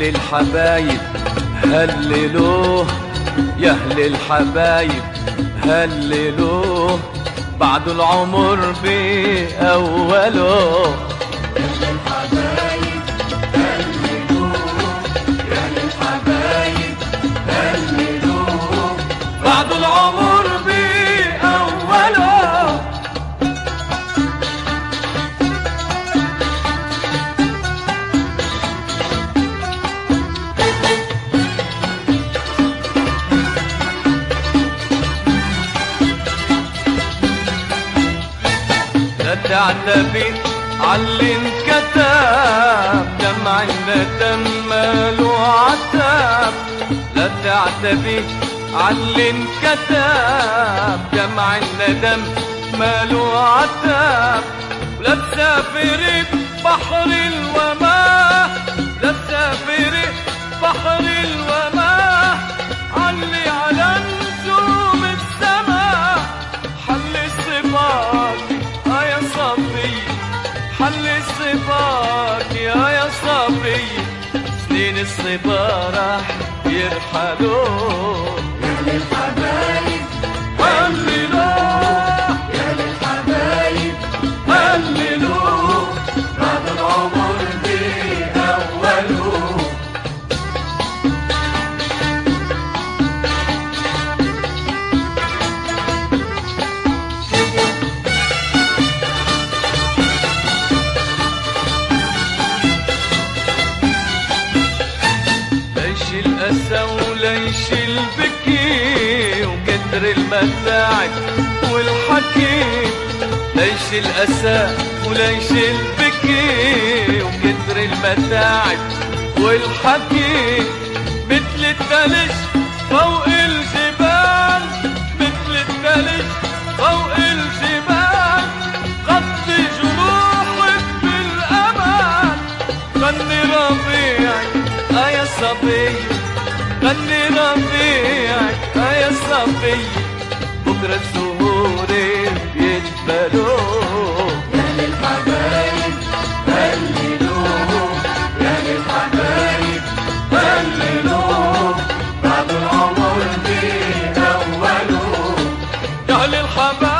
أهل الحبايب هللوه، يا أهل الحبايب هللوه، بعد العمر بأوله. يا أهل الحبايب هللوه، يا أهل الحبايب هللوه، بعد العمر بأوله. لا تعتبر عاللي انكتب، دمع الندم ماله عتاب. لا تعتبر عاللي انكتب، دمع الندم ماله عتاب. لا تسافري بحر الوماه، لا تسافري بحر الوماه، علي على نجوم السماء. حل الصفات يا صبي، حل الصفات يا صبي، سنين الصبا راح يرحلوا. يا أهل الحبايب هللوه، يا أهل الحبايب هللوه، بعد العمر بأوله. ليش الأسى وليش البكي، وكتر المتاعب والحكي. ليش الأسى وليش البكي، وكتر المتاعب والحكي. مثل الثلج فوق الجبال، مثل الثلج فوق الجبال، غطي جروحك بالأمان. غني ربيعك يا صبي، غني ربيعك يا صبي، بكرة الزهور يجبلوه. يا أهل الحبايب هللوه، يا أهل الحبايب هللوه، بعد العمر بأوله. يا أهل الحبايب